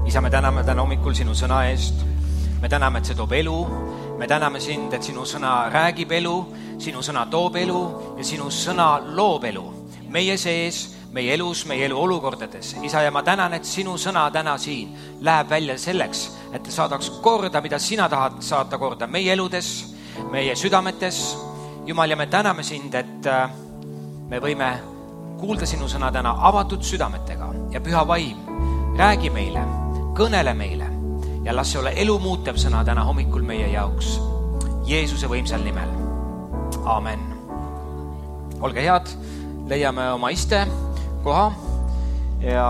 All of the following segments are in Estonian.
isa, me täname täna hommikul sinu sõna eest. Me täname, et see toob elu. Me täname sind, et sinu sõna räägib elu, sinu sõna toob elu ja sinu sõna loob elu. Meie sees, meie elus, meie elu olukordades. Isa, ja ma tänan, et sinu sõna täna siin läheb välja selleks, et saadaks korda, mida sina tahad saata korda meie eludes, meie südametes. Jumal, ja me täname sind, et me võime kuulda sinu sõna täna avatud südametega ja püha vaim, räägi meile, kõnele meile ja las see ole elu muutev sõna täna hommikul meie jaoks. Jeesuse võimsal nimel. Aamen. Olge head, leiame oma iste koha ja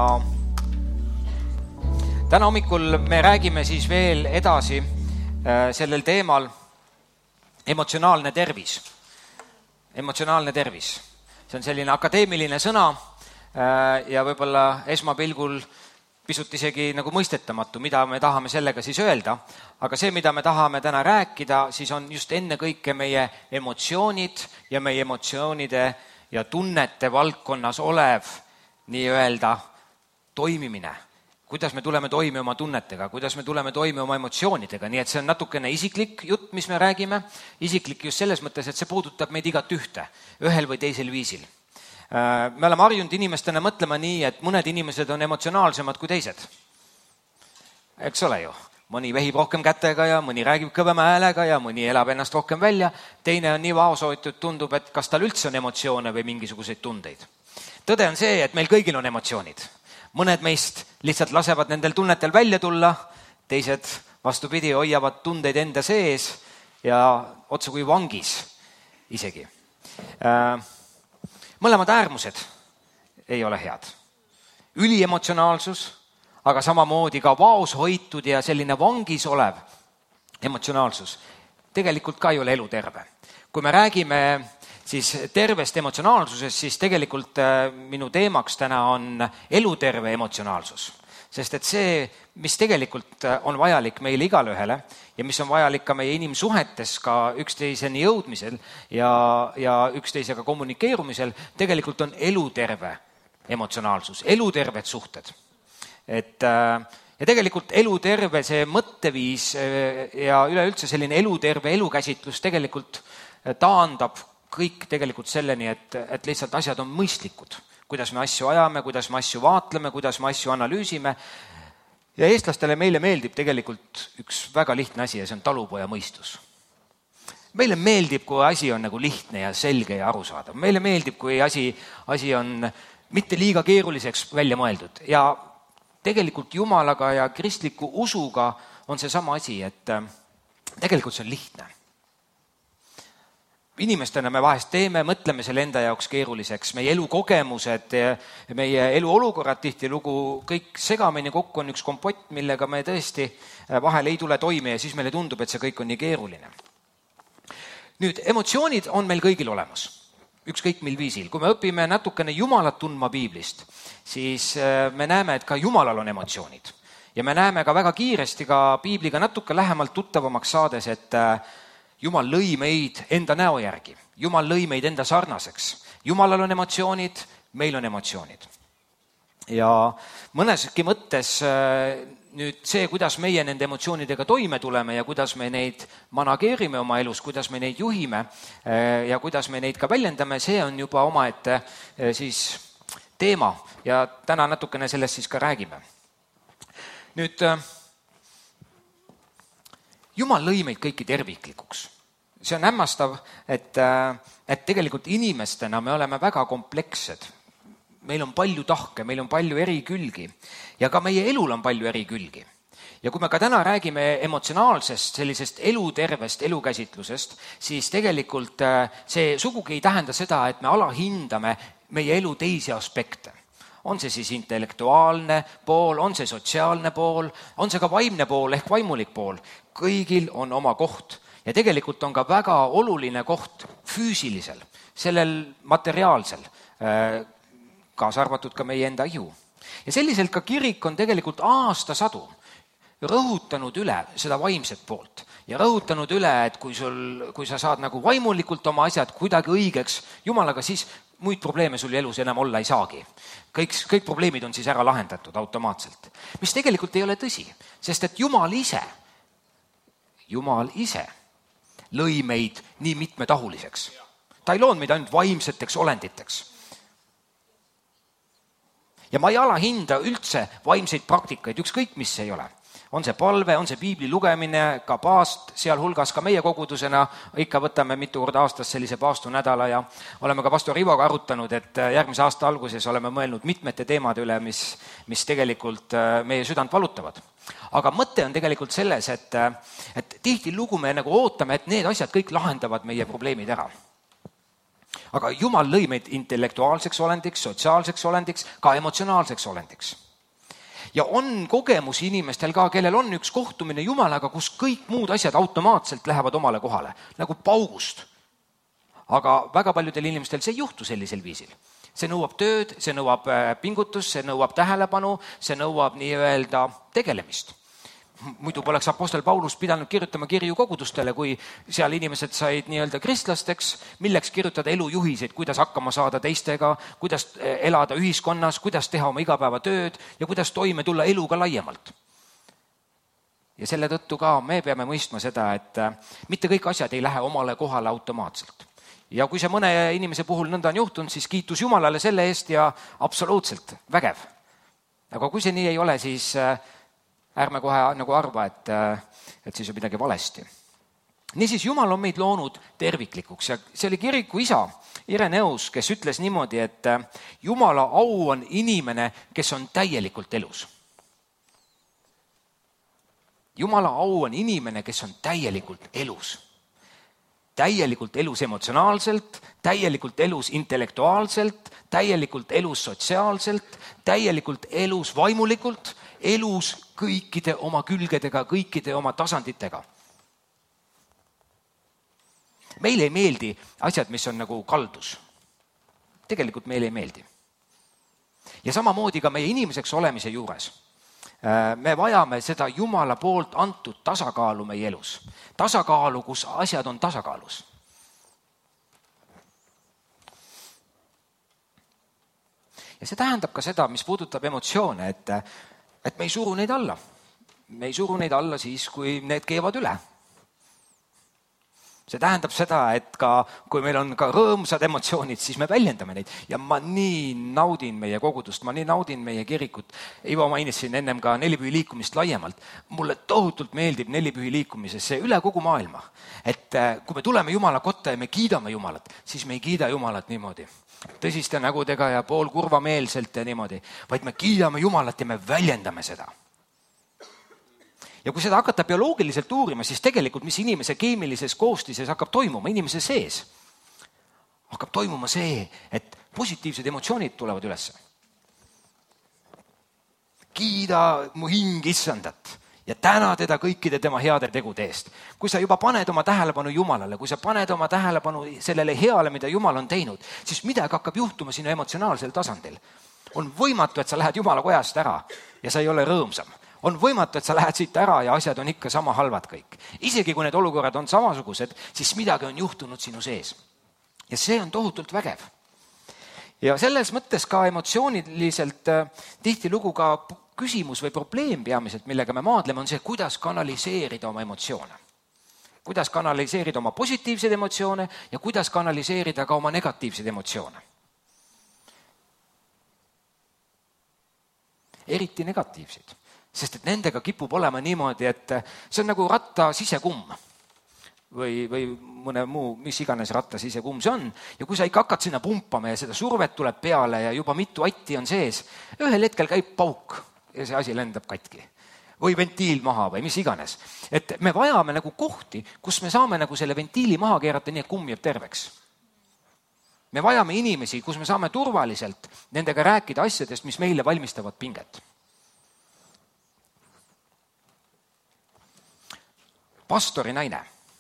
täna hommikul me räägime siis veel edasi sellel teemal emotsionaalne tervis. Emotsionaalne tervis. See on selline akadeemiline sõna ja võib-olla esmapilgul pisut isegi nagu mõistetamatu, mida me tahame sellega siis öelda. Aga see, mida me tahame täna rääkida, siis on just enne kõike meie emotsioonid ja meie emotsioonide ja tunnete valdkonnas olev nii-öelda toimimine. Kuidas me tuleme toime oma tunnetega, kuidas me tuleme toime oma emotsioonidega. Nii et see on natukene isiklik jutt, mis me räägime. Isiklik just selles mõttes, et see puudutab meid igat ühte, ühel või teisel viisil. Me oleme harjunud inimestena mõtlema nii, et mõned inimesed on emotsionaalsemad kui teised. Eks ole ju? Mõni vehib rohkem kätega ja mõni räägib kõvema häälega ja mõni elab ennast rohkem välja. Teine on nii vaosooitud, tundub, et kas tal üldse on emotsioone või mingisuguseid tundeid. Tõde on see, et meil kõigil on emotsioonid. Mõned meist lihtsalt lasevad nendel tunnetel välja tulla, teised vastupidi hoiavad tundeid enda sees ja otse kui vangis isegi. Mõlemad äärmused ei ole head. Üliemotsionaalsus, aga samamoodi ka vaoshoitud ja selline vangis olev emotsionaalsus tegelikult ka ei ole eluterve. Kui me räägime siis tervest emotsionaalsusest, siis tegelikult minu teemaks täna on eluterve emotsionaalsus. Sest et see, mis tegelikult on vajalik meile igalühele ja mis on vajalik ka meie inimsuhetes ka üksteiseni jõudmisel ja üksteisega kommunikeerumisel, tegelikult on eluterve emotsionaalsus, eluterved suhted. Ja tegelikult eluterve see mõtteviis ja üleüldse selline eluterve elukäsitlus tegelikult taandab kõik tegelikult selleni, et lihtsalt asjad on mõistlikud. Kuidas me asju ajame, kuidas me asju vaatleme, kuidas me asju analüüsime. Ja eestlastele meile meeldib tegelikult üks väga lihtne asi ja see on talupoja mõistus. Meile meeldib, kui asi on nagu lihtne ja selge ja arusaadav. Meile meeldib, kui asi on mitte liiga keeruliseks välja mõeldud. Ja tegelikult Jumalaga ja kristliku usuga on see sama asi, et tegelikult see on lihtne. Inimestena me vahest teeme, mõtleme selle enda jaoks keeruliseks. Meie elukogemused, meie eluolukorrad tihtilugu kõik segamini kokku on üks kompott, millega me tõesti vahel ei tule toime ja siis meile tundub, et see kõik on nii keeruline. Nüüd, emotsioonid on meil kõigil olemas. Ükskõik mil viisil. Kui me õpime natukene Jumalat tundma piiblist, siis me näeme, et ka Jumalal on emotsioonid. Ja me näeme ka väga kiiresti ka piibliga natuke lähemalt tuttavamaks saades, et Jumal lõi meid enda näo järgi. Jumal lõi meid enda sarnaseks. Jumalal on emotsioonid, meil on emotsioonid. Ja mõneski mõttes nüüd see, kuidas meie nende emotsioonidega toime tuleme ja kuidas me neid manageerime oma elus, kuidas me neid juhime ja kuidas me neid ka väljendame, see on juba omaette siis teema ja täna natukene sellest siis ka räägime. Nüüd Jumal lõi meid kõiki terviklikuks. See on hämmastav, et tegelikult inimestena me oleme väga komplekssed. Meil on palju tahke, meil on palju eri külgi ja ka meie elul on palju eri külgi. Ja kui me ka täna räägime emotsionaalsest, sellisest elutervest elukäsitlusest, siis tegelikult see sugugi ei tähenda seda, et me alahindame meie elu teisi aspekte. On see siis intellektuaalne pool, on see sotsiaalne pool, on see ka vaimne pool ehk vaimulik pool. Kõigil on oma koht ja tegelikult on ka väga oluline koht füüsilisel, sellel materiaalsel, kaasa arvatud ka meie enda ihu. Ja selliselt ka kirik on tegelikult aastasadu rõhutanud üle seda vaimset poolt ja rõhutanud üle, et kui sa saad nagu vaimulikult oma asjad kuidagi õigeks Jumalaga, siis muid probleeme sul elus enam olla ei saagi. Kõik probleemid on siis ära lahendatud automaatselt. Mis tegelikult ei ole tõsi, sest et Jumal ise lõi meid nii mitmetahuliseks. Ta ei loonud meid ainult vaimseteks olenditeks. Ja ma ei alahinda üldse vaimseid praktikaid, ükskõik mis ei ole. On see palve, on see piibli lugemine, ka paast, sealhulgas ka meie kogudusena ikka võtame mitu korda aastas sellise paastunädala ja oleme ka pastor Ivoga arutanud, et järgmise aasta alguses oleme mõelnud mitmete teemade üle, mis tegelikult meie südant valutavad. Aga mõte on tegelikult selles, et tihtilugu me nagu ootame, et need asjad kõik lahendavad meie probleemid ära. Aga Jumal lõi meid intellektuaalseks olendiks, sotsiaalseks olendiks, ka emotsionaalseks olendiks. Ja on kogemusi inimestel ka, kellel on üks kohtumine Jumalaga, kus kõik muud asjad automaatselt lähevad omale kohale, nagu paugust. Aga väga paljudel inimestel see ei juhtu sellisel viisil. See nõuab tööd, see nõuab pingutust, see nõuab tähelepanu, see nõuab nii-öelda tegelemist. Muidu poleks apostel Paulus pidanud kirjutama kirju kogudustele, kui seal inimesed said nii-öelda kristlasteks, milleks kirjutada elujuhiseid, kuidas hakkama saada teistega, kuidas elada ühiskonnas, kuidas teha oma igapäevatööd ja kuidas toime tulla eluga laiemalt. Ja selle tõttu ka me peame mõistma seda, et mitte kõik asjad ei lähe omale kohale automaatselt. Ja kui see mõne inimese puhul nõnda on juhtunud, siis kiitus Jumalale selle eest ja absoluutselt vägev. Aga kui see nii ei ole, siis ärme kohe nagu arva, et siis on midagi valesti. Niisiis, Jumal on meid loonud terviklikuks ja see oli kiriku isa Ireneus, kes ütles niimoodi, et Jumala au on inimene, kes on täielikult elus. Jumala au on inimene, kes on täielikult elus. Täielikult elus emotsionaalselt, täielikult elus intellektuaalselt, täielikult elus sotsiaalselt, täielikult elus vaimulikult, elus kõikide oma külgedega, kõikide oma tasanditega. Meile ei meeldi asjad, mis on nagu kaldus. Tegelikult meile ei meeldi. Ja samamoodi ka meie inimeseks olemise juures. Me vajame seda Jumala poolt antud tasakaalu meie elus. Tasakaalu, kus asjad on tasakaalus. Ja see tähendab ka seda, mis puudutab emotsioone, et me ei suru neid alla. Me ei suru neid alla siis, kui need keevad üle. See tähendab seda, et ka kui meil on ka rõõmsad emotsioonid, siis me väljendame neid. Ja ma nii naudin meie kogudust, ma nii naudin meie kirikut. Ivo mainis siin ennem ka nelipühi liikumist laiemalt. Mulle tohutult meeldib nelipühi liikumises see üle kogu maailma. Et kui me tuleme Jumala kotta ja me kiidame Jumalat, siis me ei kiida Jumalat niimoodi tõsiste nägudega ja poolkurvameelselt ja niimoodi, vaid me kiidame Jumalat ja me väljendame seda. Ja kui seda hakata bioloogiliselt uurima, siis tegelikult, mis inimese keemilises koostises hakkab toimuma, inimese sees, hakkab toimuma see, et positiivsed emotsioonid tulevad üles. Kiida mu hing Issandat ja täna teda kõikide tema heade tegude eest. Kui sa juba paned oma tähelepanu Jumalale, kui sa paned oma tähelepanu sellele heale, mida Jumal on teinud, siis midagi hakkab juhtuma sinu emotsionaalsel tasandil. On võimatu, et sa lähed Jumala kojast ära ja sa ei ole rõõmsam. On võimatu, et sa lähed siit ära ja asjad on ikka sama halvad kõik. Isegi kui need olukorrad on samasugused, siis midagi on juhtunud sinu sees. Ja see on tohutult vägev. Ja selles mõttes ka emotsiooniliselt tihtilugu ka küsimus või probleem peamiselt, millega me maadleme, on see, kuidas kanaliseerida oma emotsioone. Kuidas kanaliseerida oma positiivseid emotsioone ja kuidas kanaliseerida ka oma negatiivseid emotsioone. Eriti negatiivseid. Sest et nendega kipub olema niimoodi, et see on nagu ratta sisekumm või mõne muu, mis iganes ratta sisekumm see on. Ja kui sa ikka hakkad sinna pumpama ja seda survet tuleb peale ja juba mitu atti on sees, ühel hetkel käib pauk ja see asi lendab katki. Või ventiil maha või mis iganes. Et me vajame nagu kohti, kus me saame nagu selle ventiili maha keerata nii, et kumm jääb terveks. Me vajame inimesi, kus me saame turvaliselt nendega rääkida asjadest, mis meile valmistavad pinget. Pastori naine.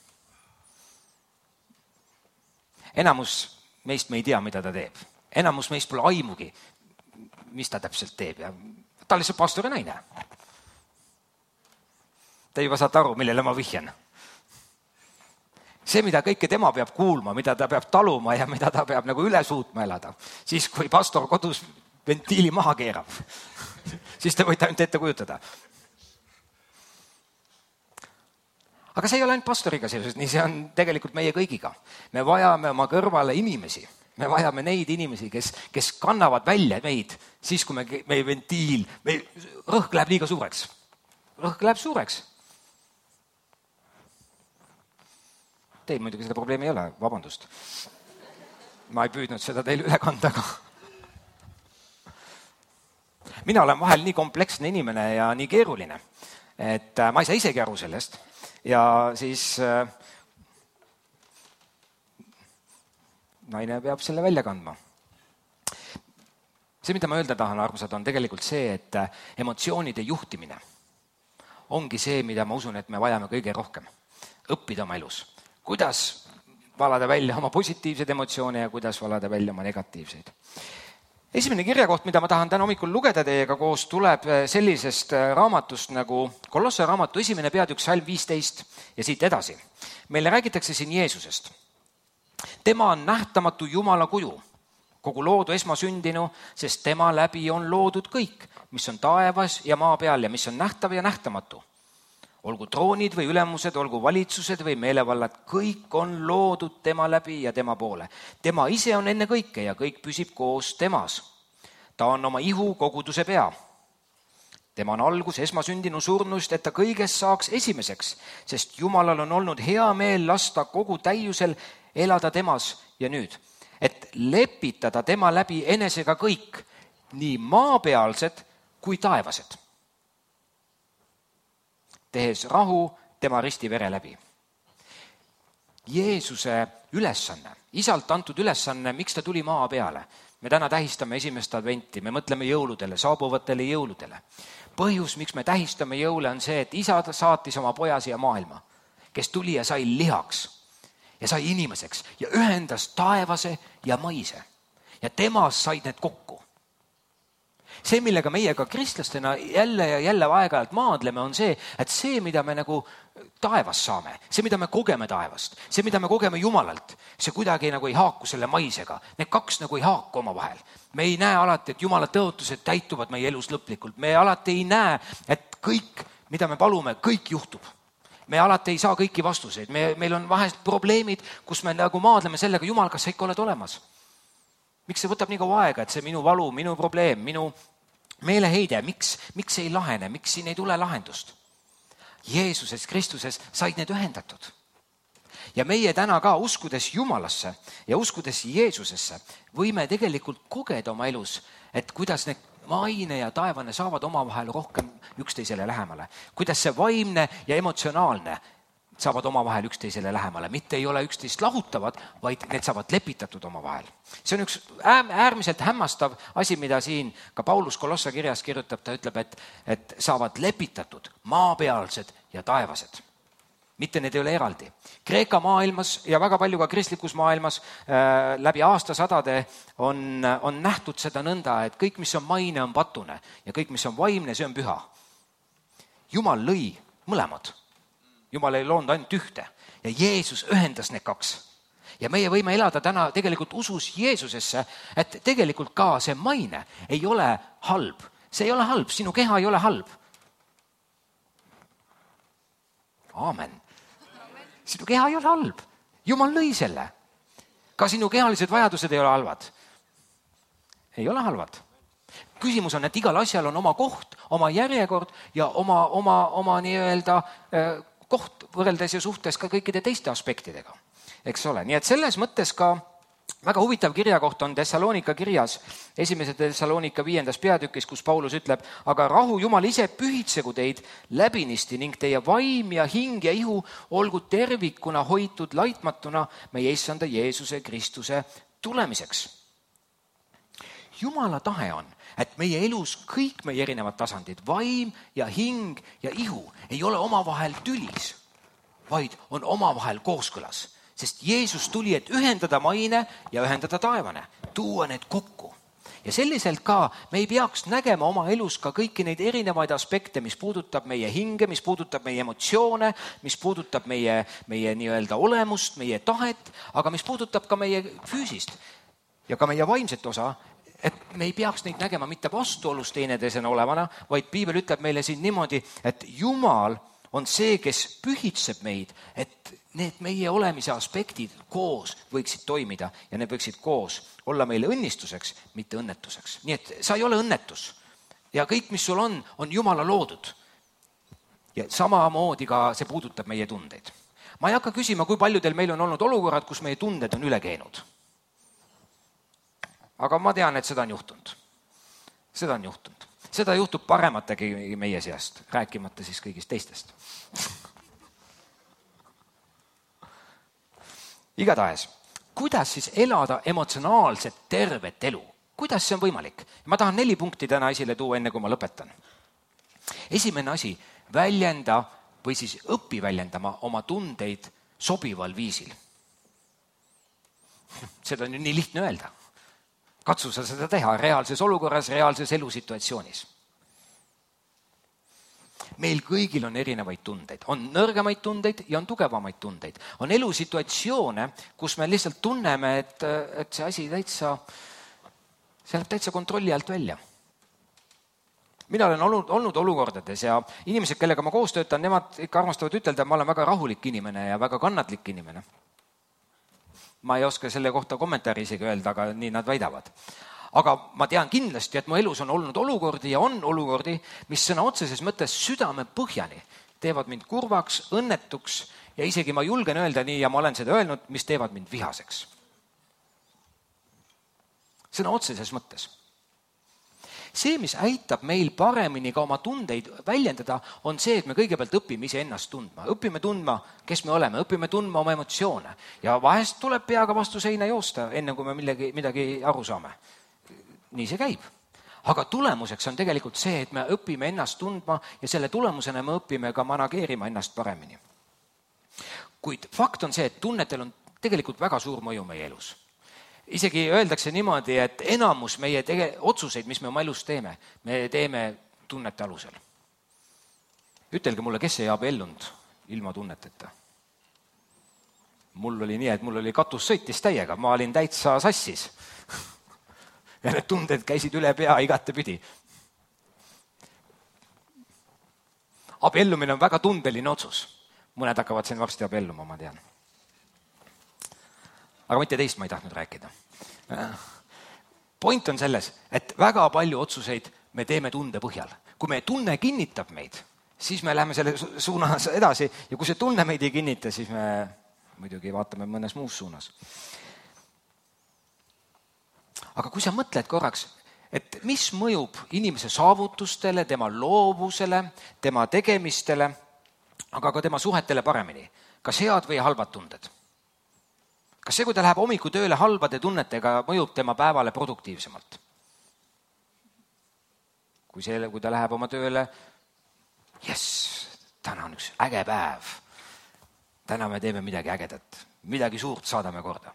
Enamus meist me ei tea, mida ta teeb. Enamus meist pole aimugi, mis ta täpselt teeb. Ja ta on lihtsalt pastori naine. Te juba saate aru, millele ma vihjan. see, mida kõike tema peab kuulma, mida ta peab taluma ja mida ta peab nagu üle suutma elada. Siis, kui pastor kodus ventiili maha keerab, siis te võite ainult ette kujutada. Aga see ei ole ainult pastoriga seoses, nii see on tegelikult meie kõigiga. Me vajame oma kõrvale inimesi. Me vajame neid inimesi, kes kannavad välja meid siis, kui meie ventiil, rõhk läheb liiga suureks. Rõhk läheb suureks. Teil muidugi seda probleemi ei ole, vabandust. Ma ei püüdnud seda teile üle kanda, aga mina olen vahel nii kompleksne inimene ja nii keeruline, et ma ei saa isegi aru sellest. Ja siis naine peab selle välja kandma. See, mida ma öelda tahan, armsad, on tegelikult see, et emotsioonide juhtimine ongi see, mida ma usun, et me vajame kõige rohkem. Õppida oma elus. Kuidas valada välja oma positiivseid emotsioone ja kuidas valada välja oma negatiivseid. Esimene kirjakoht, mida ma tahan täna hommikul lugeda teiega koos, tuleb sellisest raamatust nagu Kolosse raamatu 1. peatükk salm 15 ja siit edasi. Meile räägitakse siin Jeesusest. Tema on nähtamatu Jumala kuju, kogu loodu esmasündinu, sest tema läbi on loodud kõik, mis on taevas ja maa peal ja mis on nähtav ja nähtamatu. Olgu troonid või ülemused, olgu valitsused või meelevallad, kõik on loodud tema läbi ja tema poole. Tema ise on enne kõike ja kõik püsib koos temas. Ta on oma ihu koguduse pea. Tema on algus esmasündinu surnust, et ta kõigest saaks esimeseks, sest Jumalal on olnud hea meel lasta kogu täiusel elada temas ja nüüd, et lepitada tema läbi enesega kõik, nii maapealsed kui taevased, tehes rahu tema ristivere läbi. Jeesuse ülesanne, isalt antud ülesanne, miks ta tuli maa peale? Me täna tähistame 1. adventi, me mõtleme jõuludele, saabuvatele jõuludele. Põhjus, miks me tähistame jõule, on see, et isa saatis oma poja siia maailma, kes tuli ja sai lihaks ja sai inimeseks ja ühendas taevase ja maise. Ja temas said need kokku. See, millega meiega kristlastena jälle ja jälle aeg-ajalt maadleme, on see, et see, mida me nagu taevast saame, see, mida me kogeme taevast, see, mida me kogeme Jumalalt, see kuidagi nagu ei haaku selle maisega. Need kaks nagu ei haaku oma vahel. Me ei näe alati, et Jumala tõotused täituvad meie elus lõplikult. Me alati ei näe, et kõik, mida me palume, kõik juhtub. Me alati ei saa kõiki vastuseid. Meil on vahest probleemid, kus me nagu maadleme sellega, Jumal, kas sa ikka oled olemas? Miks see võtab nii kaua aega, et see minu valu, minu probleem, minu meeleheide, miks ei lahene, miks siin ei tule lahendust? Jeesuses, Kristuses said need ühendatud. Ja meie täna ka uskudes Jumalasse ja uskudes Jeesusesse võime tegelikult kogeda oma elus, et kuidas need maine ja taevane saavad omavahel rohkem üksteisele lähemale. Kuidas see vaimne ja emotsionaalne saavad omavahel üksteisele lähemale. Mitte ei ole üksteist lahutavad, vaid need saavad lepitatud omavahel. See on üks äärmiselt hämmastav asi, mida siin ka Paulus Kolossa kirjas kirjutab. Ta ütleb, et saavad lepitatud maapealsed ja taevased. Mitte need ei ole eraldi. Kreeka maailmas ja väga palju ka kristlikus maailmas läbi aastasadade on nähtud seda nõnda, et kõik, mis on maine, on patune ja kõik, mis on vaimne, see on püha. Jumal lõi mõlemad. Jumal ei loonud ainult ühte ja Jeesus ühendas need kaks. Ja meie võime elada täna tegelikult usus Jeesusesse, et tegelikult ka see maine ei ole halb. See ei ole halb, sinu keha ei ole halb. Aamen. Sinu keha ei ole halb. Jumal lõi selle. Ka sinu kehalised vajadused ei ole halvad. Ei ole halvad. Küsimus on, et igal asjal on oma koht, oma järjekord ja oma nii-öelda koht võrreldes ja suhtes ka kõikide teiste aspektidega. Eks ole, nii et selles mõttes ka väga huvitav kirjakoht on Thessalonika kirjas, 1. Thessalonika 5. peatükis, kus Paulus ütleb, aga rahu Jumal ise pühitsegu teid läbinisti ning teie vaim ja hing ja ihu olgu tervikuna hoitud laitmatuna meie issanda Jeesuse Kristuse tulemiseks. Jumala tahe on, et meie elus kõik meie erinevad tasandid, vaim ja hing ja ihu ei ole omavahel tülis, vaid on omavahel kooskõlas. Sest Jeesus tuli, et ühendada maine ja ühendada taevane, tuua need kokku. ja selliselt ka me ei peaks nägema oma elus ka kõiki neid erinevaid aspekte, mis puudutab meie hinge, mis puudutab meie emotsioone, mis puudutab meie nii-öelda olemust, meie tahet, aga mis puudutab ka meie füüsist ja ka meie vaimset osa, et me ei peaks neid nägema mitte vastuolus teineteisena olevana, vaid piibel ütleb meile siin niimoodi, et Jumal on see, kes pühitseb meid, et need meie olemise aspektid koos võiksid toimida ja need võiksid koos olla meile õnnistuseks, mitte õnnetuseks. Nii et sa ei ole õnnetus ja kõik, mis sul on Jumala loodud. Ja samamoodi ka see puudutab meie tundeid. Ma ei hakka küsima, kui paljudel meil on olnud olukorrad, kus meie tunded on üle käinud. Aga ma tean, et seda on juhtunud. Seda on juhtunud. Seda juhtub paremategi meie seast, rääkimata siis kõigist teistest. Igatahes, kuidas siis elada emotsionaalset tervet elu? Kuidas see on võimalik? Ma tahan 4 punkti täna esile tuua, enne kui ma lõpetan. Esimene asi, väljenda või siis õpi väljendama oma tundeid sobival viisil. Seda on ju nii lihtne öelda. Katsu sa seda teha reaalses olukorras, reaalses elusituatsioonis. Meil kõigil on erinevaid tundeid. On nõrgemaid tundeid ja on tugevamaid tundeid. On elusituatsioone, kus me lihtsalt tunneme, et see asi see läheb täitsa kontrolli alt välja. Mina olen olnud olukordades ja inimesed, kellega ma koos töötan, nemad ikka armastavad ütelda, et ma olen väga rahulik inimene ja väga kannatlik inimene. Ma ei oska selle kohta kommentaari isegi öelda, aga nii nad väidavad. Aga ma tean kindlasti, et mu elus on olnud olukordi ja on olukordi, mis sõna otseses mõttes südame põhjani teevad mind kurvaks, õnnetuks ja isegi ma julgen öelda nii ja ma olen seda öelnud, mis teevad mind vihaseks. Sõna otseses mõttes. See, mis aitab meil paremini ka oma tundeid väljendada, on see, et me kõigepealt õpime ise ennast tundma. Õpime tundma, kes me oleme, õpime tundma oma emotsioone. Ja vahest tuleb peaga vastu seina joosta, enne kui me midagi aru saame. Nii see käib. Aga tulemuseks on tegelikult see, et me õpime ennast tundma ja selle tulemusena me õpime ka manageerima ennast paremini. Kuid fakt on see, et tunnetel on tegelikult väga suur mõju meie elus. Isegi öeldakse niimoodi, et enamus meie otsuseid, mis me oma elus teeme, me teeme tunnete alusel. Ütelge mulle, kes ei abiellunud ilma tunneteta? Mul oli nii, et mul oli katus sõitis täiega, ma olin täitsa sassis. Ja need tunded käisid üle pea igatepidi. Abiellumine on väga tundeline otsus. Mõned hakkavad siin varsti abielluma, ma tean. Aga mitte teist ma ei tahtnud rääkida. Point on selles, et väga palju otsuseid me teeme tunde põhjal. Kui meie tunne kinnitab meid, siis me läheme selle suunas edasi ja kui see tunne meid ei kinnita, siis me muidugi vaatame mõnes muus suunas. Aga kui sa mõtled korraks, et mis mõjub inimese saavutustele, tema loovusele, tema tegemistele, aga ka tema suhetele paremini, kas head või halvad tunded? Kas see, kui ta läheb hommiku tööle halbade tunnetega, mõjub tema päevale produktiivsemalt? Kui ta läheb oma tööle, täna on üks äge päev. Täna me teeme midagi ägedat, midagi suurt saadame korda.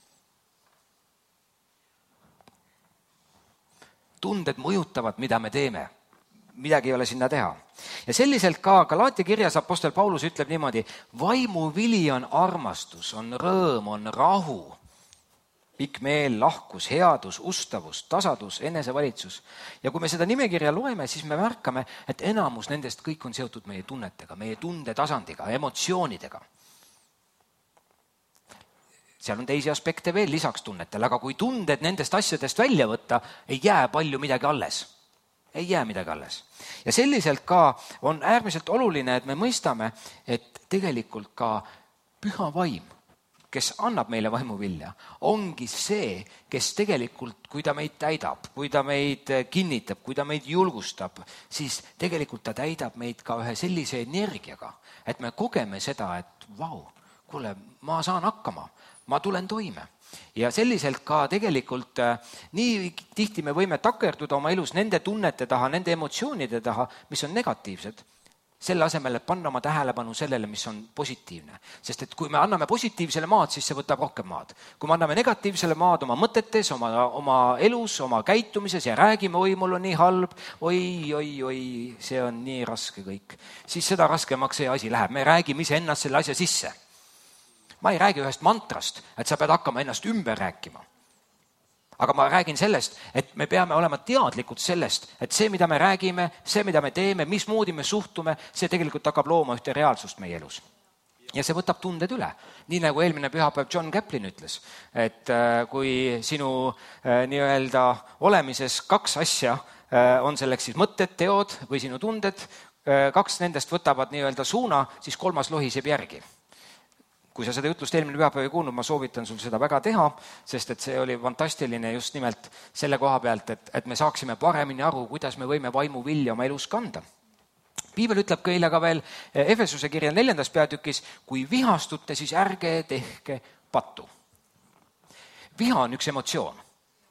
Tunded mõjutavad, mida me teeme. Midagi ei ole sinna teha. Ja selliselt ka Galaatia kirjas apostel Paulus ütleb niimoodi, vaimu vili on armastus, on rõõm, on rahu, pikk meel, lahkus, headus, ustavus, tasadus, enesevalitsus. Ja kui me seda nimekirja loeme, siis me märkame, et enamus nendest kõik on seotud meie tunnetega, meie tundetasandiga, emotsioonidega. Seal on teisi aspekte veel lisaks tunnetele, aga kui tunded nendest asjadest välja võtta, ei jää palju midagi alles. Ei jää midagi alles. Ja selliselt ka on äärmiselt oluline, et me mõistame, et tegelikult ka püha vaim, kes annab meile vaimuvilja, ongi see, kes tegelikult, kui ta meid täidab, kui ta meid kinnitab, kui ta meid julgustab, siis tegelikult ta täidab meid ka ühe sellise energiaga, et me kogeme seda, et kuule, ma saan hakkama, ma tulen toime. Ja selliselt ka tegelikult nii tihti me võime takerduda oma elus nende tunnete taha, nende emotsioonide taha, mis on negatiivsed. selle asemel, et panna oma tähelepanu sellele, mis on positiivne. Sest et kui me anname positiivsele maad, siis see võtab rohkem maad. Kui me anname negatiivsele maad oma mõtetes, oma elus, oma käitumises ja räägime, oi, mul on nii halb, oi, see on nii raske kõik, siis seda raskemaks see asi läheb. Me räägime iseennast selle asja sisse. Ma ei räägi ühest mantrast, et sa pead hakkama ennast ümber rääkima. Aga ma räägin sellest, et me peame olema teadlikud sellest, et see, mida me räägime, see, mida me teeme, mismoodi me suhtume, see tegelikult hakkab looma ühte reaalsust meie elus. Ja see võtab tunded üle. Nii nagu eelmine pühapäev John Caplin ütles, et kui sinu nii-öelda olemises 2 asja on selleks siis mõtted, teod või sinu tunded, 2 nendest võtavad nii-öelda suuna, siis 3. lohiseb järgi. Kui sa seda jutlust eelmine pühapäev ei kuulnud, ma soovitan sul seda väga teha, sest et see oli fantastiline just nimelt selle koha pealt, et me saaksime paremini aru, kuidas me võime vaimu vilja oma elus kanda. Piibel ütleb kõile ka veel Efesuse kirja 4. peatükis, kui vihastute, siis ärge tehke pattu. Viha on üks emotsioon.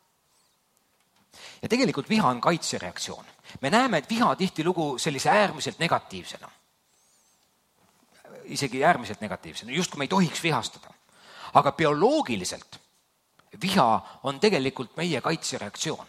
Ja tegelikult viha on kaitsereaktsioon. Me näeme, et viha tihtilugu sellise äärmiselt negatiivsena. Isegi äärmiselt negatiivsena, just kui me ei tohiks vihastada. Aga bioloogiliselt viha on tegelikult meie kaitsereaktsioon.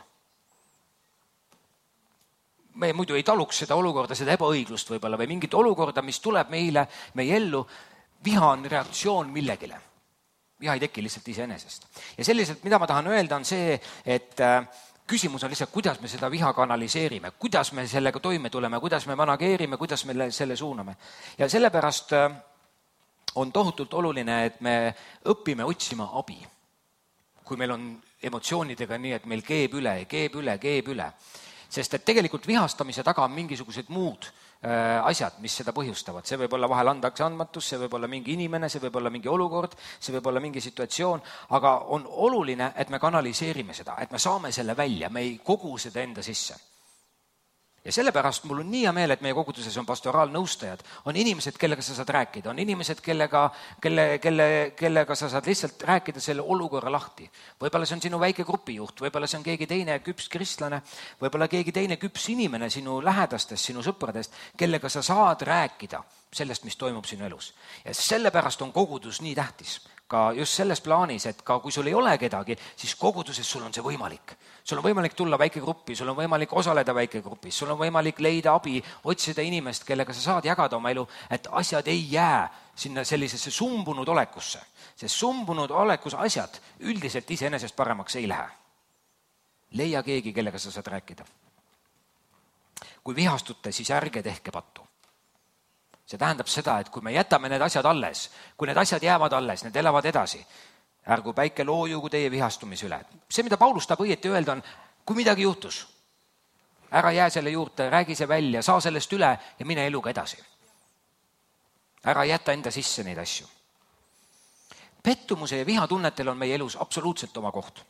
Me muidu ei taluks seda olukorda, seda ebaõiglust võib-olla või mingit olukorda, mis tuleb meile, meie ellu. Viha on reaktsioon millegile. Viha ei teki lihtsalt iseenesest. Ja selliselt, mida ma tahan öelda, on see, et küsimus on lihtsalt, kuidas me seda viha kanaliseerime, kuidas me sellega toime tuleme, kuidas me manageerime, kuidas me selle suuname. Ja sellepärast on tohutult oluline, et me õpime otsima abi. Kui meil on emotsioonidega nii, et meil keeb üle. Sest et tegelikult vihastamise taga on mingisugused muud asjad, mis seda põhjustavad. See võib olla vahel andaks andmatus, see võib olla mingi inimene, see võib olla mingi olukord, see võib olla mingi situatsioon, aga on oluline, et me kanaliseerime seda, et me saame selle välja, me ei kogu seda enda sisse. Ja sellepärast mul on nii hea meel, et meie koguduses on pastoraalnõustajad, on inimesed, kellega sa saad rääkida, on inimesed, kellega sa saad lihtsalt rääkida selle olukorra lahti. Võib-olla see on sinu väike grupijuht, võib-olla see on keegi teine küps kristlane, võib-olla keegi teine küps inimene sinu lähedastest, sinu sõpradest, kellega sa saad rääkida sellest, mis toimub sinu elus. Ja sellepärast on kogudus nii tähtis. Ka just selles plaanis, et ka kui sul ei ole kedagi, siis koguduses sul on see võimalik. Sul on võimalik tulla väikegruppi, sul on võimalik osaleda väikegrupis, sul on võimalik leida abi, otsida inimest, kellega sa saad jagada oma elu, et asjad ei jää sinna sellisesse sumbunud olekusse. Sest sumbunud olekus asjad üldiselt iseenesest paremaks ei lähe. Leia keegi, kellega sa saad rääkida. Kui vihastute, siis ärge tehke pattu. See tähendab seda, et kui me jätame need asjad alles, kui need asjad jäävad alles, need elavad edasi, ärgu päike loojugu teie vihastumise üle. See, mida Paulus tahab õieti öelda, on, kui midagi juhtus, ära jää selle juurde, räägi see välja, saa sellest üle ja mine eluga edasi. Ära jäta enda sisse neid asju. Pettumuse ja vihatunnetel on meie elus absoluutselt oma koht.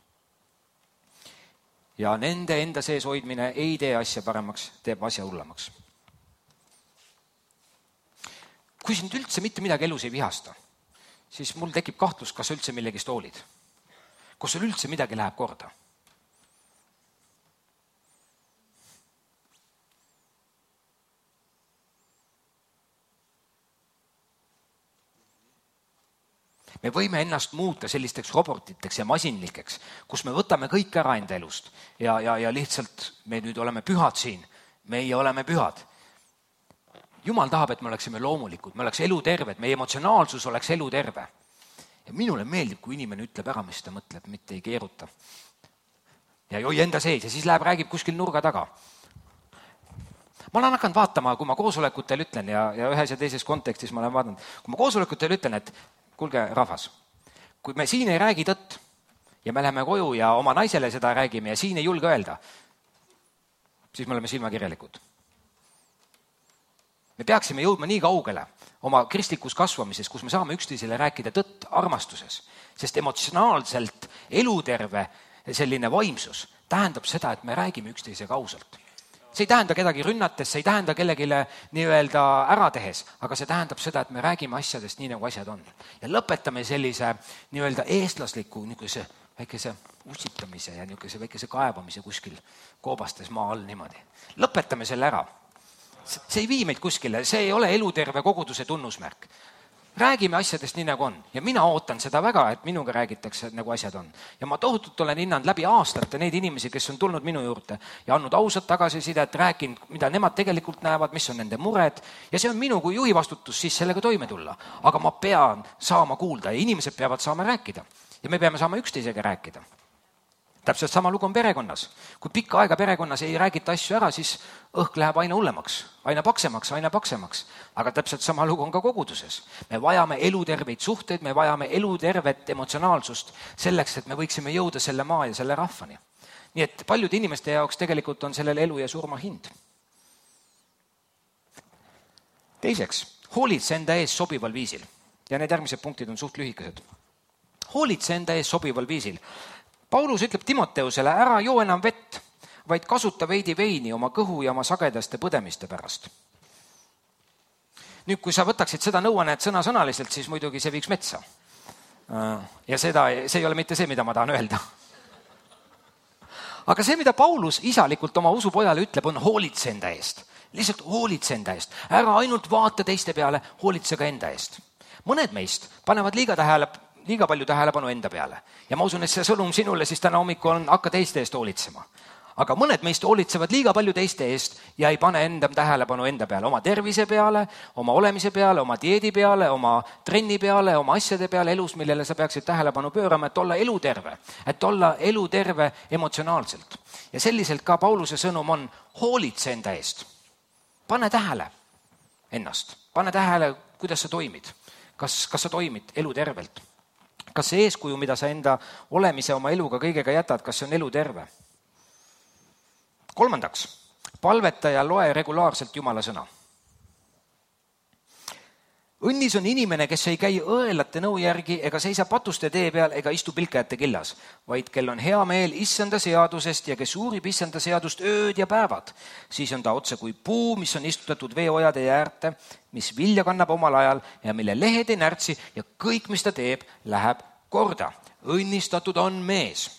Ja nende enda sees hoidmine ei tee asja paremaks, teeb asja hullemaks. Kui sind üldse mitte midagi elus ei vihasta, siis mul tekib kahtlus, kas sa üldse millegist hoolid. Kas sul üldse midagi läheb korda. Me võime ennast muuta sellisteks robotiteks ja masinlikeks, kus me võtame kõik ära enda elust ja lihtsalt me nüüd oleme pühad siin, meie oleme pühad. Jumal tahab, et me oleksime loomulikud, me oleks eluterved, meie emotsionaalsus oleks eluterve. Ja minule meeldib, kui inimene ütleb ära, mis ta mõtleb, mitte ei keeruta. Ja joi enda sees ja siis läheb, räägib kuskil nurga taga. Ma olen hakanud vaatama, kui ma koosolekutel ütlen ja ühes ja teises kontekstis ma olen vaadanud, kui ma koosolekutel ütlen, et kuulge rahvas, kui me siin ei räägi tõtt ja me läheme koju ja oma naisele seda räägime ja siin ei julge öelda, siis me oleme silmakirjalikud. Me peaksime jõudma nii kaugele oma kristlikus kasvamises, kus me saame üksteisele rääkida tõtt armastuses, sest emotsionaalselt eluterve selline vaimsus tähendab seda, et me räägime üksteisega ausalt. See ei tähenda kedagi rünnates, see ei tähenda kellegile nii-öelda ära tehes, aga see tähendab seda, et me räägime asjadest nii, nagu asjad on. Ja lõpetame sellise nii-öelda eestlasliku niisuguse väikese ussitamise ja niisuguse väikese kaevamise kuskil koobastes maa all niimoodi. Lõpetame selle ära. see ei vii meid kuskile, see ei ole eluterve koguduse tunnusmärk. Räägime asjadest nii, nagu on. Ja mina ootan seda väga, et minuga räägitakse, nagu asjad on. Ja ma tohutult olen hinnanud läbi aastate neid inimesi, kes on tulnud minu juurde ja andnud ausat tagasisidet, rääkinud, mida nemad tegelikult näevad, mis on nende mured. Ja see on minu kui juhi vastutus siis sellega toime tulla. Aga ma pean saama kuulda ja inimesed peavad saama rääkida. Ja me peame saama üksteisega rääkida. Täpselt sama lugu on perekonnas. Kui pikka aega perekonnas ei räägita asju ära, siis õhk läheb aina hullemaks, aina paksemaks. Aga täpselt sama lugu on ka koguduses. Me vajame eluterveid suhteid, me vajame elutervet emotsionaalsust selleks, et me võiksime jõuda selle maa ja selle rahvani. Nii et paljude inimeste jaoks tegelikult on sellel elu ja surma hind. Teiseks, hoolitse enda ees sobival viisil. Ja need järgmised punktid on suht lühikesed. Hoolitse enda ees sobival viisil. Paulus ütleb Timoteusele, ära joo enam vett, vaid kasuta veidi veini oma kõhu ja oma sagedaste põdemiste pärast. Nüüd, kui sa võtaksid seda nõuannet sõnasõnaliselt, siis muidugi see viiks metsa. Ja see ei ole mitte see, mida ma tahan öelda. Aga see, mida Paulus isalikult oma usupojale ütleb, on hoolitse enda eest. Lihtsalt hoolitse enda eest. Ära ainult vaata teiste peale, hoolitse ka enda eest. Mõned meist panevad liiga palju tähelepanu enda peale. Ja ma usun, et see sõnum sinule siis täna hommikul on hakka teiste eest hoolitsema. Aga mõned meist hoolitsevad liiga palju teiste eest ja ei pane enda tähelepanu enda peale, oma tervise peale, oma olemise peale, oma dieedi peale, oma trenni peale, oma asjade peale elus, millele sa peaksid tähelepanu pöörama, et olla eluterve emotsionaalselt. Ja selliselt ka Pauluse sõnum on hoolitse enda eest. Pane tähele ennast, pane tähele, kuidas sa toimid. Kas sa toimid elutervelt? Kas see eeskuju, mida sa enda olemise oma eluga kõigega jätad, kas see on eluterve? Kolmandaks, palveta ja loe regulaarselt Jumala sõna. Õnnis on inimene, kes ei käi õelate nõu järgi ega seisa patuste tee peal ega istu pilkajate killas, vaid kel on hea meel issanda seadusest ja kes uurib issanda seadust ööd ja päevad. Siis on ta otse kui puu, mis on istutatud veeojade äärte, mis vilja kannab omal ajal ja mille lehed ei närtsi ja kõik, mis ta teeb, läheb korda. Õnnistatud on mees.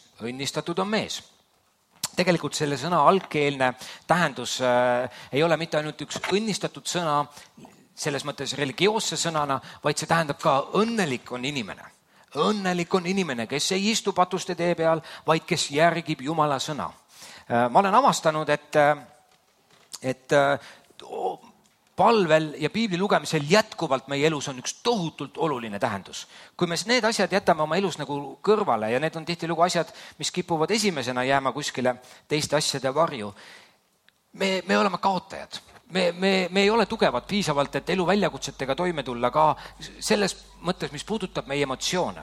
Tegelikult selle sõna algkeelne tähendus ei ole mitte ainult üks õnnistatud sõna, selles mõttes religioosse sõnana, vaid see tähendab ka õnnelik on inimene. Õnnelik on inimene, kes ei istu patuste tee peal, vaid kes järgib Jumala sõna. Ma olen avastanud, et palvel ja piibli lugemisel jätkuvalt meie elus on üks tohutult oluline tähendus. Kui me need asjad jätame oma elus nagu kõrvale ja need on tihtilugu asjad, mis kipuvad esimesena jääma kuskile teiste asjade varju, me oleme kaotajad. Me ei ole tugevad piisavalt, et elu väljakutsetega toime tulla ka selles mõttes, mis puudutab meie emotsioone.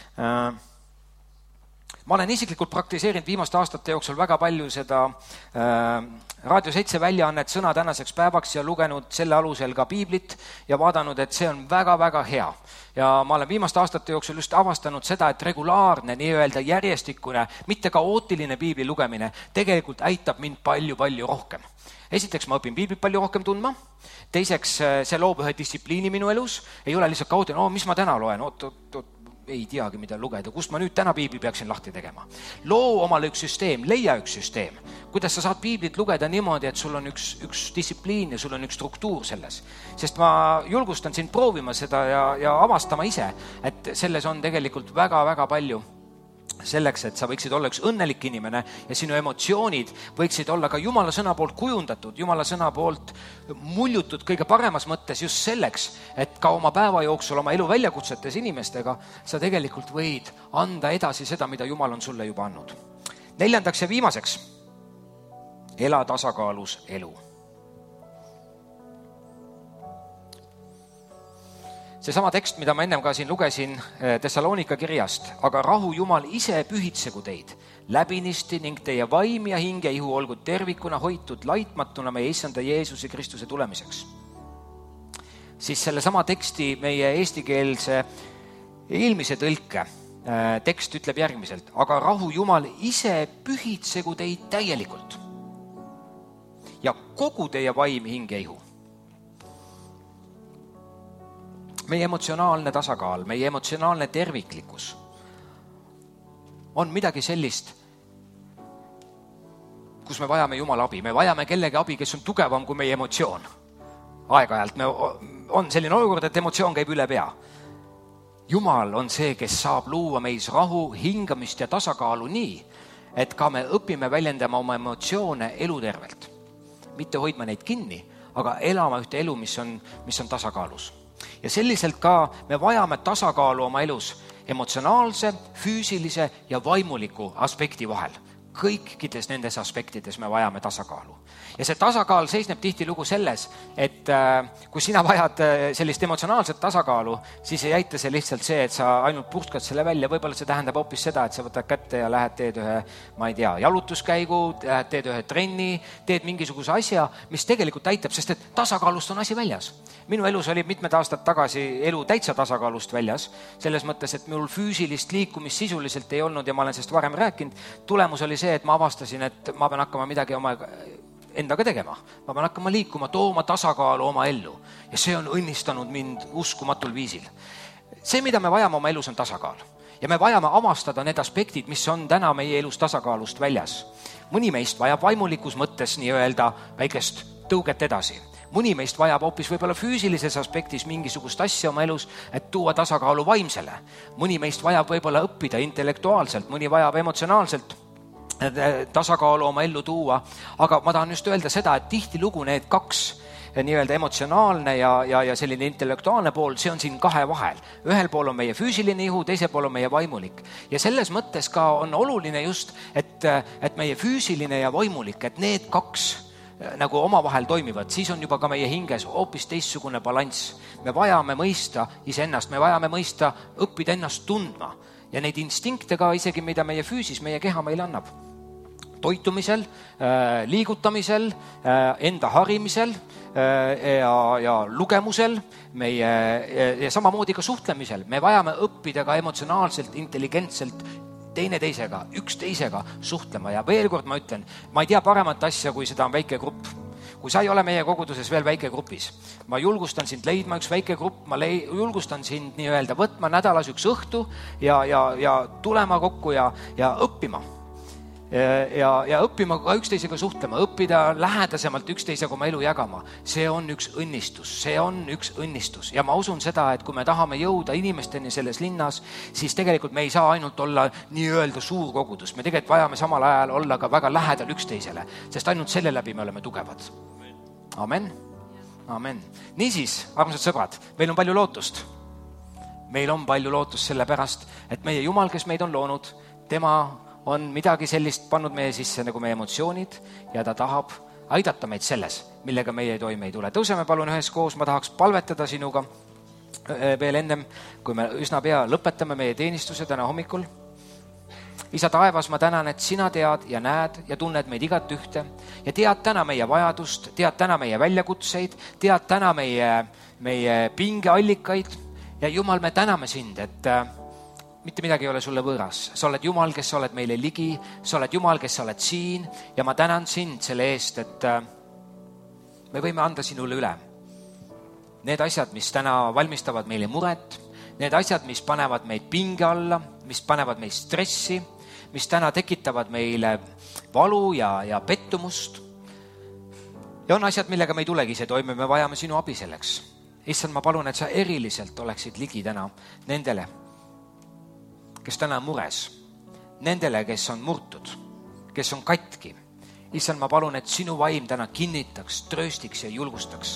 Ma olen isiklikult praktiseerinud viimaste aastate jooksul väga palju seda Raadio 7 väljaannet Sõna tänaseks päevaks ja lugenud selle alusel ka piiblit ja vaadanud, et see on väga-väga hea. Ja ma olen viimaste aastate jooksul just avastanud seda, et regulaarne, nii-öelda järjestikune, mitte kaootiline piibli lugemine tegelikult aitab mind palju-palju rohkem. Esiteks ma õpin piiblit palju rohkem tundma, teiseks see loob ühe distsipliini minu elus, ei ole lihtsalt kaootiline, mis ma täna loen, ei teagi, mida lugeda, kust ma nüüd täna piibli peaksin lahti tegema. Loo omale üks süsteem, leia üks süsteem, kuidas sa saad piiblit lugeda niimoodi, et sul on üks distsipliin ja sul on üks struktuur selles. Sest ma julgustan sind proovima seda ja avastama ise, et selles on tegelikult väga-väga palju selleks, et sa võiksid olla üks õnnelik inimene ja sinu emotsioonid võiksid olla ka Jumala sõna poolt kujundatud, Jumala sõna poolt muljutud kõige paremas mõttes just selleks, et ka oma päeva jooksul, oma elu väljakutsetes inimestega sa tegelikult võid anda edasi seda, mida Jumal on sulle juba andnud. Neljandaks ja viimaseks, ela tasakaalus elu. Seesama tekst, mida ma ennem ka siin lugesin Thessalonika kirjast, aga rahu Jumal ise pühitsegu teid, läbinisti ning teie vaim ja hing ja ihu olgu tervikuna hoitud laitmatuna meie issanda Jeesuse Kristuse tulemiseks. Siis selle sama teksti meie eestikeelse eelmise tõlke tekst ütleb järgmiselt, aga rahu Jumal ise pühitsegu teid täielikult ja kogu teie vaim, hing ja ihu. Meie emotsionaalne tasakaal, meie emotsionaalne terviklikkus on midagi sellist, kus me vajame Jumala abi. Me vajame kellegi abi, kes on tugevam kui meie emotsioon. aeg-ajalt on selline olukord, et emotsioon käib üle pea. Jumal on see, kes saab luua meis rahu, hingamist ja tasakaalu nii, et ka me õpime väljendama oma emotsioone elutervelt. Mitte hoidma neid kinni, aga elama ühte elu, mis on tasakaalus. Ja selliselt ka me vajame tasakaalu oma elus emotsionaalse, füüsilise ja vaimuliku aspekti vahel. Kõikides nendes aspektides me vajame tasakaalu. Ja see tasakaal seisneb tihtilugu selles, et kui sina vajad sellist emotsionaalset tasakaalu, siis ei aita see lihtsalt see, et sa ainult purskad selle välja. Võib-olla see tähendab hoopis seda, et sa võtad kätte ja lähed teed ühe, ma ei tea, jalutuskäigu, teed ühe trenni, teed mingisuguse asja, mis tegelikult aitab, sest et tasakaalust on asi väljas. Minu elus oli mitmed aastad tagasi elu täitsa tasakaalust väljas, selles mõttes, et mul füüsilist liikumist sisuliselt ei olnud ja ma olen sellest varem rääkinud. Tulemus oli see, et ma avastasin, et ma pean hakkama midagi oma endaga tegema. Ma pean hakkama liikuma, tooma tasakaalu oma ellu. Ja see on õnnistanud mind uskumatul viisil. See, mida me vajame oma elus, on tasakaal. Ja me vajame avastada need aspektid, mis on täna meie elus tasakaalust väljas. Mõni meist vajab vaimulikus mõttes nii-öelda väikest tõuget edasi. Mõni meist vajab hoopis võib-olla füüsilises aspektis mingisugust asja oma elus, et tuua tasakaalu vaimsele. Mõni meist vajab võib-olla õppida intellektuaalselt, mõni vajab emotsionaalselt tasakaalu oma ellu tuua. Aga ma tahan just öelda seda, et tihtilugu need kaks nii-öelda emotsionaalne ja selline intellektuaalne pool, see on siin kahe vahel. Ühel pool on meie füüsiline ihu, teisel pool on meie vaimulik. Ja selles mõttes ka on oluline just, et meie füüsiline ja vaimulik, et need kaks nagu omavahel toimivad, siis on juba ka meie hinges hoopis teistsugune balanss. Me vajame mõista iseennast, me vajame mõista õppida ennast tundma ja neid instinkte ka isegi, mida meie füüsis, meie keha meile annab. Toitumisel, liigutamisel, enda harimisel ja lugemusel ja samamoodi ka suhtlemisel. Me vajame õppida ka emotsionaalselt, intelligentselt teineteisega, üksteisega suhtlema. Ja veel kord ma ütlen, ma ei tea paremat asja, kui seda on väike grupp. Kui sa ei ole meie koguduses veel väike grupis, ma julgustan sind leidma üks väike grupp, ma julgustan sind nii-öelda võtma nädalas üks õhtu ja tulema kokku ja õppima. Ja õppima ka üksteisega suhtlema, õppida lähedasemalt üksteisega oma elu jagama. See on üks õnnistus. Ja ma usun seda, et kui me tahame jõuda inimesteni selles linnas, siis tegelikult me ei saa ainult olla nii-öelda suur kogudus. Me tegelikult vajame samal ajal olla ka väga lähedal üksteisele, sest ainult selle läbi me oleme tugevad. Amen. Amen. Niisiis, armsad sõbrad, meil on palju lootust. Meil on palju lootust sellepärast, et meie Jumal, kes meid on loonud, tema on midagi sellist pannud meie sisse nagu meie emotsioonid ja ta tahab aidata meid selles, millega meie toime ei tule. Tõuseme palun ühes koos, ma tahaks palvetada sinuga veel ennem, kui me üsna pea lõpetame meie teenistuse täna hommikul. Isa taevas, ma tänan, et sina tead ja näed ja tunned meid igat ühte ja tead täna meie vajadust, tead täna meie väljakutseid, tead täna meie pingeallikaid ja Jumal, me täname sind, et mitte midagi ei ole sulle võõras. Sa oled Jumal, kes sa oled meile ligi, sa oled Jumal, kes sa oled siin ja ma tänan sind selle eest, et me võime anda sinule üle. Need asjad, mis täna valmistavad meile muret, need asjad, mis panevad meid pinge alla, mis panevad meid stressi, mis täna tekitavad meile valu ja pettumust. Ja on asjad, millega me ei tulegi ise toime, me vajame sinu abi selleks. Issand, ma palun, et sa eriliselt oleksid ligi täna nendele, kes täna on mures, nendele, kes on murtud, kes on katki. Issand, ma palun, et sinu vaim täna kinnitaks, trööstiks ja julgustaks.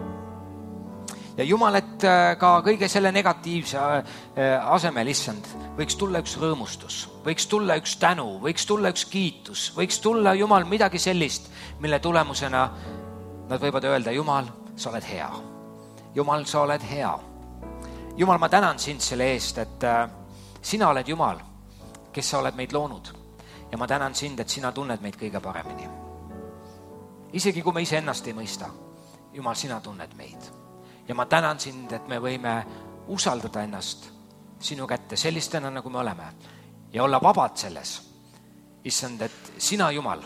Ja Jumal, et ka kõige selle negatiivse asemel, issand, võiks tulla üks rõõmustus, võiks tulla üks tänu, võiks tulla üks kiitus, võiks tulla, Jumal, midagi sellist, mille tulemusena nad võivad öelda, Jumal, sa oled hea. Jumal, sa oled hea. Jumal, ma tänan sind selle eest, et sina oled Jumal, kes sa oled meid loonud ja ma tänan sind, et sina tunned meid kõige paremini. Isegi kui me ise ennast ei mõista, Jumal, sina tunned meid. Ja ma tänan sind, et me võime usaldada ennast sinu kätte sellistena, nagu me oleme ja olla vabad selles. Issand, et sina, Jumal,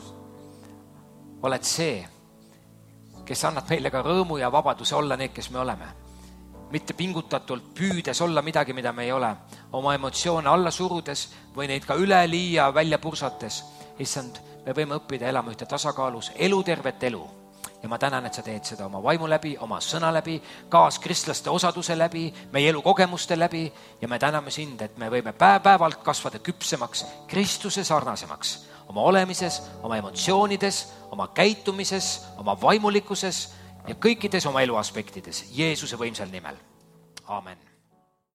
oled see, kes annab meile ka rõõmu ja vabaduse olla need, kes me oleme. Mitte pingutatult püüdes olla midagi, mida me ei ole, oma emotsioone alla surudes või neid ka üleliia välja pursates. Issand, me võime õppida elama ühte tasakaalus elutervet elu ja ma tänan, et sa teed seda oma vaimu läbi, oma sõna läbi, kaaskristlaste osaduse läbi, meie elukogemuste läbi ja me täname sind, et me võime päev-päevalt kasvada küpsemaks, Kristuse sarnasemaks oma olemises, oma emotsioonides, oma käitumises, oma vaimulikkuses ja kõikides oma elu aspektides Jeesuse võimsal nimel. Aamen.